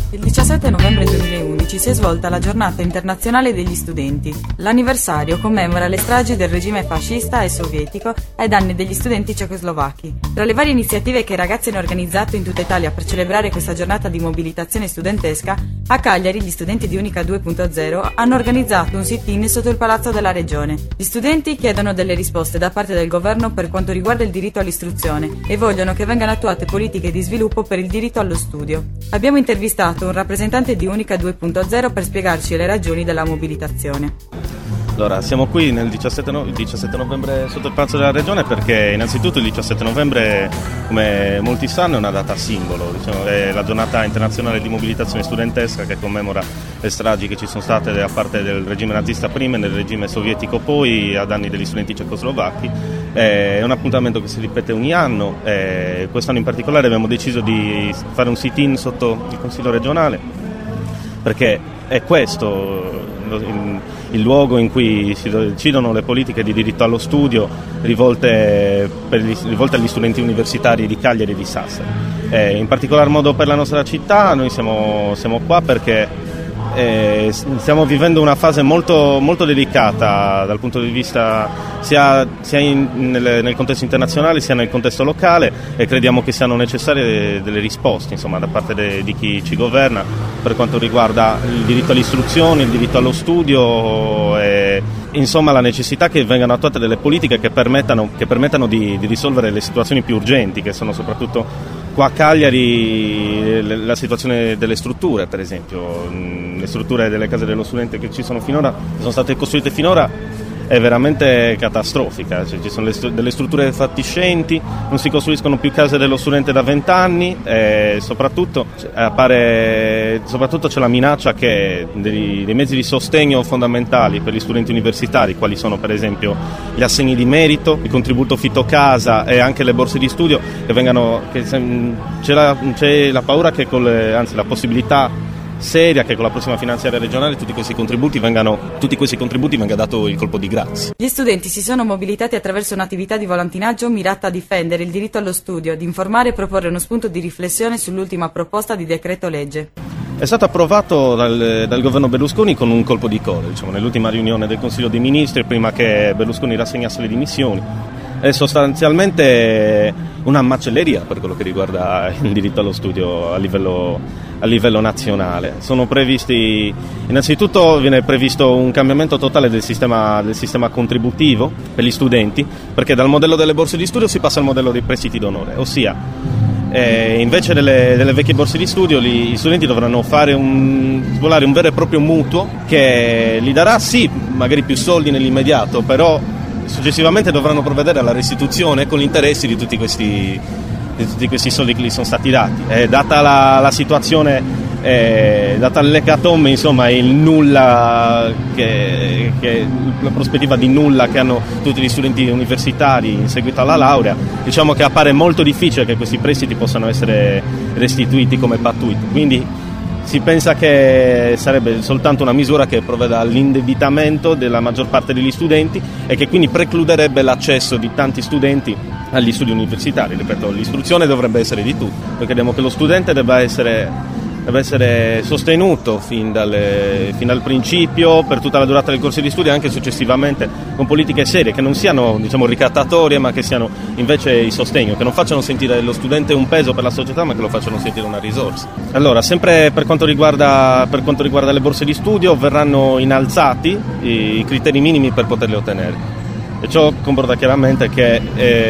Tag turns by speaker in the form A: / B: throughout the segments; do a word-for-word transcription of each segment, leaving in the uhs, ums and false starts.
A: Il diciassette novembre duemilaundici si è svolta la giornata internazionale degli studenti. L'anniversario commemora le stragi del regime fascista e sovietico ai danni degli studenti cecoslovacchi. Tra le varie iniziative che i ragazzi hanno organizzato in tutta Italia per celebrare questa giornata di mobilitazione studentesca, a Cagliari gli studenti di Unica due punto zero hanno organizzato un sit-in sotto il Palazzo della Regione. Gli studenti chiedono delle risposte da parte del governo per quanto riguarda il diritto all'istruzione e vogliono che vengano attuate politiche di sviluppo per il diritto allo studio. Abbiamo intervistato un rappresentante di Unica due punto zero per spiegarci le ragioni della mobilitazione.
B: Allora, siamo qui nel diciassette, no- il diciassette novembre sotto il Palazzo della Regione perché innanzitutto il diciassette novembre, come molti sanno, è una data simbolo, diciamo, è la giornata internazionale di mobilitazione studentesca che commemora le stragi che ci sono state da parte del regime nazista prima e del regime sovietico poi a danni degli studenti cecoslovacchi. È un appuntamento che si ripete ogni anno e quest'anno in particolare abbiamo deciso di fare un sit-in sotto il Consiglio regionale perché è questo il, il luogo in cui si decidono le politiche di diritto allo studio rivolte, per gli, rivolte agli studenti universitari di Cagliari e di Sassari. E in particolar modo per la nostra città noi siamo, siamo qua perché eh, stiamo vivendo una fase molto, molto delicata dal punto di vista sia, sia in, nel, nel contesto internazionale sia nel contesto locale e crediamo che siano necessarie delle risposte insomma, da parte de, di chi ci governa per quanto riguarda il diritto all'istruzione, il diritto allo studio e insomma la necessità che vengano attuate delle politiche che permettano, che permettano di, di risolvere le situazioni più urgenti che sono soprattutto qua a Cagliari la situazione delle strutture, per esempio, le strutture delle case dello studente che ci sono finora, che sono state costruite finora, è veramente catastrofica, cioè, ci sono le, delle strutture fatiscenti, non si costruiscono più case dello studente da vent'anni e soprattutto, appare, soprattutto c'è la minaccia che dei, dei mezzi di sostegno fondamentali per gli studenti universitari, quali sono per esempio gli assegni di merito, il contributo Fitocasa e anche le borse di studio, che vengano, che c'è, la, c'è la paura che con le, anzi la possibilità seria che con la prossima finanziaria regionale tutti questi contributi vengano tutti questi contributi venga dato il colpo di grazia.
A: Gli studenti si sono mobilitati attraverso un'attività di volantinaggio mirata a difendere il diritto allo studio, ad informare e proporre uno spunto di riflessione sull'ultima proposta di decreto legge.
B: È stato approvato dal, dal governo Berlusconi con un colpo di coda, diciamo, nell'ultima riunione del Consiglio dei Ministri prima che Berlusconi rassegnasse le dimissioni. È sostanzialmente una macelleria per quello che riguarda il diritto allo studio a livello, a livello nazionale. Sono previsti, innanzitutto viene previsto un cambiamento totale del sistema, del sistema contributivo per gli studenti, perché dal modello delle borse di studio si passa al modello dei prestiti d'onore, ossia eh, invece delle, delle vecchie borse di studio gli, gli studenti dovranno fare un, svolare un vero e proprio mutuo che gli darà sì magari più soldi nell'immediato, però successivamente dovranno provvedere alla restituzione con gli interessi di tutti questi, di tutti questi soldi che gli sono stati dati. Eh, data la, la situazione, eh, data l'ecatombe, insomma il nulla, che, che, la prospettiva di nulla che hanno tutti gli studenti universitari in seguito alla laurea, diciamo che appare molto difficile che questi prestiti possano essere restituiti come pattuiti. Quindi si pensa che sarebbe soltanto una misura che provveda all'indebitamento della maggior parte degli studenti e che quindi precluderebbe l'accesso di tanti studenti agli studi universitari. Ripeto, l'istruzione dovrebbe essere di tutti. Noi crediamo che lo studente debba essere, debba essere sostenuto fin, dalle, fin dal principio, per tutta la durata del corso di studio e anche successivamente con politiche serie, che non siano diciamo ricattatorie ma che siano invece il sostegno, che non facciano sentire lo studente un peso per la società ma che lo facciano sentire una risorsa. Allora, sempre per quanto riguarda, per quanto riguarda le borse di studio, verranno innalzati i criteri minimi per poterle ottenere. E ciò comporta chiaramente che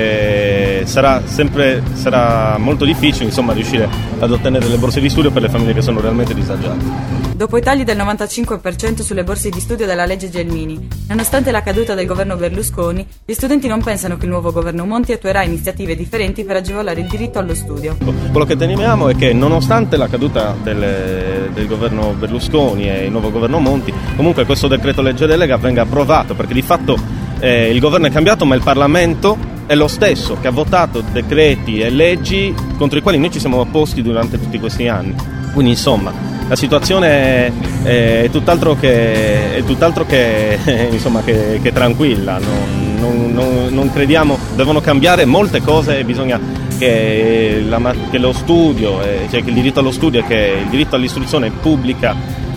B: eh, sarà sempre sarà molto difficile insomma riuscire ad ottenere le borse di studio per le famiglie che sono realmente disagiate.
A: Dopo i tagli del novantacinque per cento sulle borse di studio della legge Gelmini, nonostante la caduta del governo Berlusconi, gli studenti non pensano che il nuovo governo Monti attuerà iniziative differenti per agevolare il diritto allo studio.
B: Quello che temiamo è che nonostante la caduta del, del governo Berlusconi e il nuovo governo Monti, comunque questo decreto legge delega venga approvato, perché di fatto Eh, il governo è cambiato ma il Parlamento è lo stesso che ha votato decreti e leggi contro i quali noi ci siamo opposti durante tutti questi anni. Quindi insomma la situazione è, è tutt'altro che, è tutt'altro che, insomma, che, che tranquilla, non, non, non, non crediamo, devono cambiare molte cose e bisogna che, la, che lo studio, eh, cioè che il diritto allo studio e che il diritto all'istruzione pubblica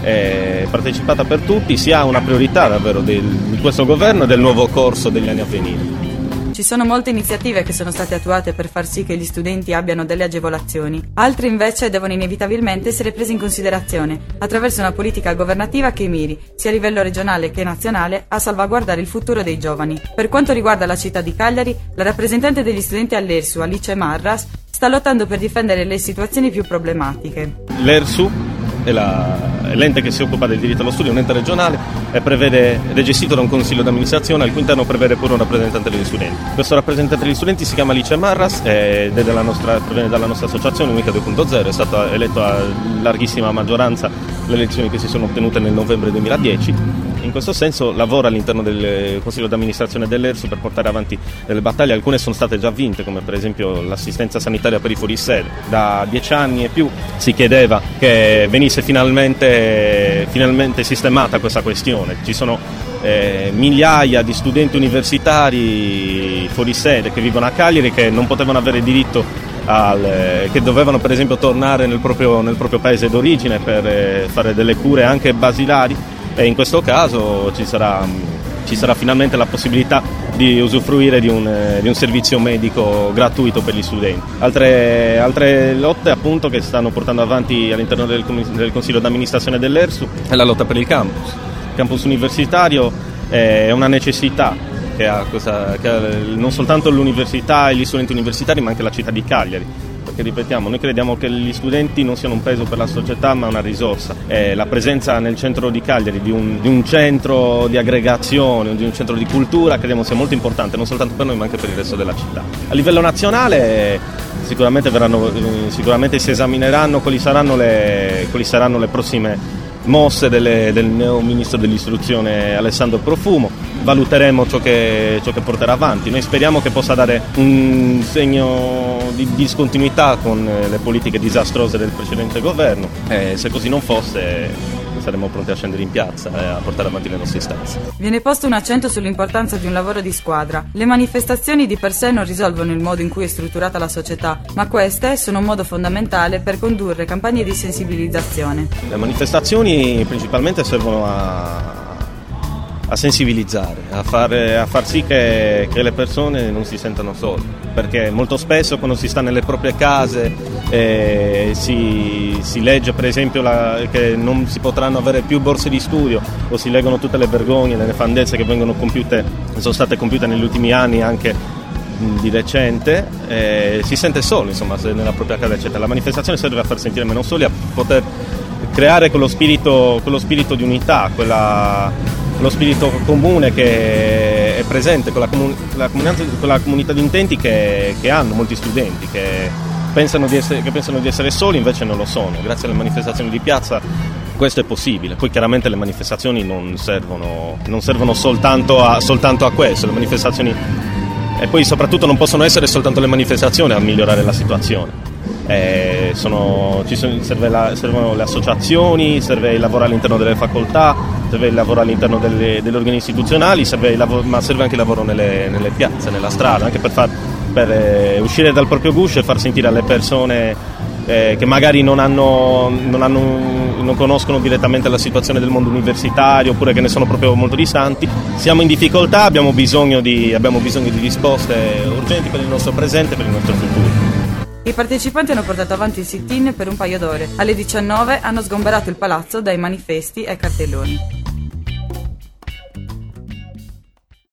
B: eh, partecipata per tutti sia una priorità davvero del, di questo governo e del nuovo corso degli anni a venire.
A: Ci sono molte iniziative che sono state attuate per far sì che gli studenti abbiano delle agevolazioni, altre invece devono inevitabilmente essere prese in considerazione attraverso una politica governativa che miri, sia a livello regionale che nazionale, a salvaguardare il futuro dei giovani. Per quanto riguarda la città di Cagliari, la rappresentante degli studenti all'Ersu, Alice Marras, sta lottando per difendere le situazioni più problematiche.
B: L'Ersu è, la, è l'ente che si occupa del diritto allo studio, un ente regionale, e prevede, è gestito da un consiglio d'amministrazione al cui interno prevede pure un rappresentante degli studenti. Questo rappresentante degli studenti si chiama Alice Marras ed è della nostra, proviene dalla nostra associazione Unica due punto zero, è stato eletto a larghissima maggioranza le elezioni che si sono ottenute nel novembre duemiladieci. In questo senso lavora all'interno del consiglio d'amministrazione dell'Ersu per portare avanti delle battaglie, alcune sono state già vinte, come per esempio l'assistenza sanitaria per i fuorisede. Da dieci anni e più si chiedeva che venisse finalmente, finalmente sistemata questa questione. Ci sono eh, migliaia di studenti universitari fuorisede che vivono a Cagliari che non potevano avere diritto al, che dovevano per esempio tornare nel proprio, nel proprio paese d'origine per eh, fare delle cure anche basilari. E in questo caso ci sarà, ci sarà finalmente la possibilità di usufruire di un, di un servizio medico gratuito per gli studenti. Altre, altre lotte appunto che stanno portando avanti all'interno del, del Consiglio d'amministrazione dell'Ersu è la lotta per il campus. Il campus universitario è una necessità che ha, questa, che ha non soltanto l'università e gli studenti universitari ma anche la città di Cagliari. Perché ripetiamo, noi crediamo che gli studenti non siano un peso per la società ma una risorsa. Eh, la presenza nel centro di Cagliari di un, di un centro di aggregazione, di un centro di cultura, crediamo sia molto importante non soltanto per noi ma anche per il resto della città. A livello nazionale sicuramente, verranno, sicuramente si esamineranno quali saranno le, quali saranno le prossime mosse delle, del neo ministro dell'istruzione Alessandro Profumo. Valuteremo ciò che, ciò che porterà avanti. Noi speriamo che possa dare un segno di discontinuità con le politiche disastrose del precedente governo e se così non fosse saremo pronti a scendere in piazza e a portare avanti le nostre istanze.
A: Viene posto un accento sull'importanza di un lavoro di squadra. Le manifestazioni di per sé non risolvono il modo in cui è strutturata la società, ma queste sono un modo fondamentale per condurre campagne di sensibilizzazione.
B: Le manifestazioni principalmente servono a a sensibilizzare, a, fare, a far sì che, che le persone non si sentano sole, perché molto spesso quando si sta nelle proprie case eh, si, si legge per esempio la, che non si potranno avere più borse di studio o si leggono tutte le vergogne, le nefandezze che vengono compiute, sono state compiute negli ultimi anni anche di recente, eh, si sente solo insomma se nella propria casa eccetera. La manifestazione serve a far sentire meno soli, a poter creare quello spirito, quello spirito di unità, quella lo spirito comune che è presente con la, comun- la, comunità, con la comunità di intenti che, che hanno molti studenti che pensano, di essere, che pensano di essere soli, invece non lo sono. Grazie alle manifestazioni di piazza questo è possibile. Poi chiaramente le manifestazioni non servono, non servono soltanto, a, soltanto a questo, le manifestazioni e poi soprattutto non possono essere soltanto le manifestazioni a migliorare la situazione. Eh, sono, ci sono, serve la, servono le associazioni, serve il lavoro all'interno delle facoltà, serve il lavoro all'interno delle, delle organi istituzionali, serve il lavoro, ma serve anche il lavoro nelle, nelle piazze, nella strada, anche per, far, per eh, uscire dal proprio guscio e far sentire alle persone eh, che magari non, hanno, non, hanno, non conoscono direttamente la situazione del mondo universitario oppure che ne sono proprio molto distanti. Siamo in difficoltà, abbiamo bisogno di, abbiamo bisogno di risposte urgenti per il nostro presente e per il nostro futuro.
A: I partecipanti hanno portato avanti il sit-in per un paio d'ore. Alle diciannove hanno sgomberato il palazzo dai manifesti e cartelloni.